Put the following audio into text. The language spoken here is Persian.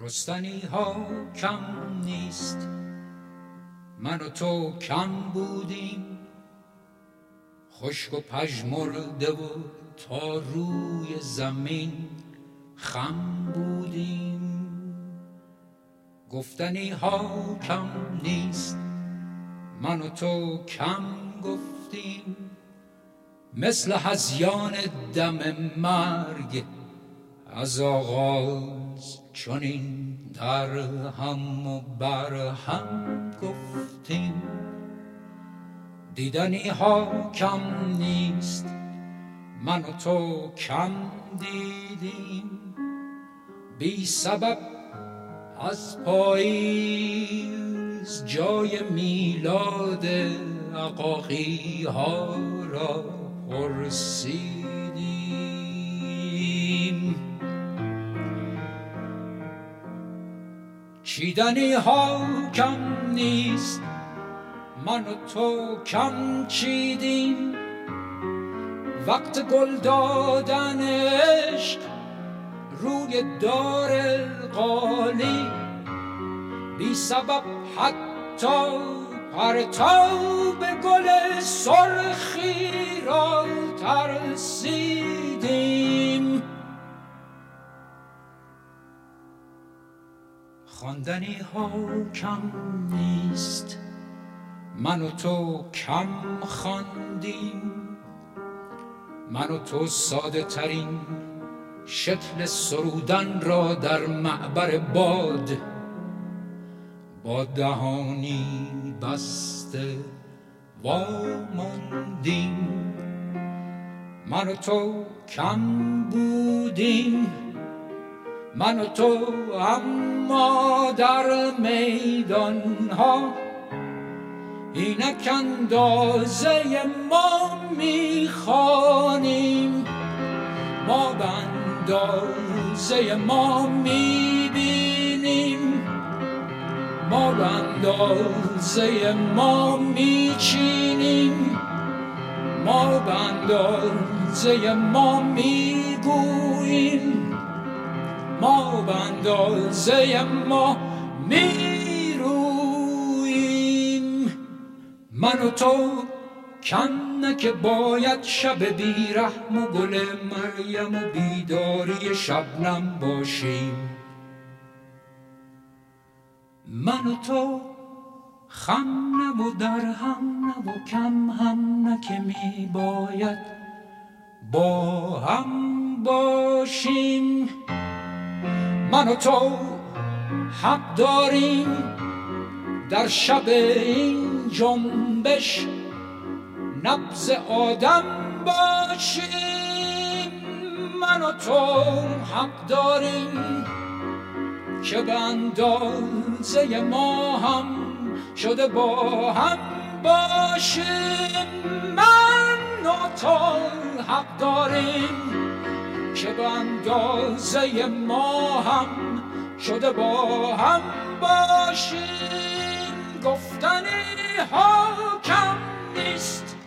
رستنی ها کم نیست، من و تو کم بودیم، خشک و پژمرده و تا روی زمین خم بودیم. گفتنی ها کم نیست، من و تو کم گفتیم، مثل هذیان دم مرگ از آغاز چنین در هم و بر هم گفتیم. دیدنی ها کم نیست، من و تو کم دیدیم، بی سبب از پاییز جای میلاد عقاقی ها را پرسیدیم. چیدنی ها کم نیست، من و تو کم چیدیم، وقت گل دادن عشق روی دار القالی، بی سبب حتی پرتاب گل سرخی را ترسیدیم. خواندنی ها کم نیست، من و تو کم خواندیم، من و تو ساده ترین شکل سرودن را در معبر باد با دهانی بسته واماندیم. من و تو کم بودیم، من و تو اما در میدان ها اینک اندازه ما میخوانیم، ما به اندازه ما میبینیم، ما به اندازه ما میچینیم، ما به اندازه ما میگوییم، ما به اندازه ما میرویم. من و تو کم که باید شب بیرحم و گل مریم و بیداری شبنم باشیم، من و تو خم نه و در هم نه و کم هم نه که می باید با هم باشیم. من و تو حق داریم در شب این جنبش نبض آدم باشیم، من و تو حق داریم که به اندازه ما هم شده با هم باشیم، من و تو حق داریم که به اندازه ما هم شده با هم باشیم. گفتنی ها کم نیست،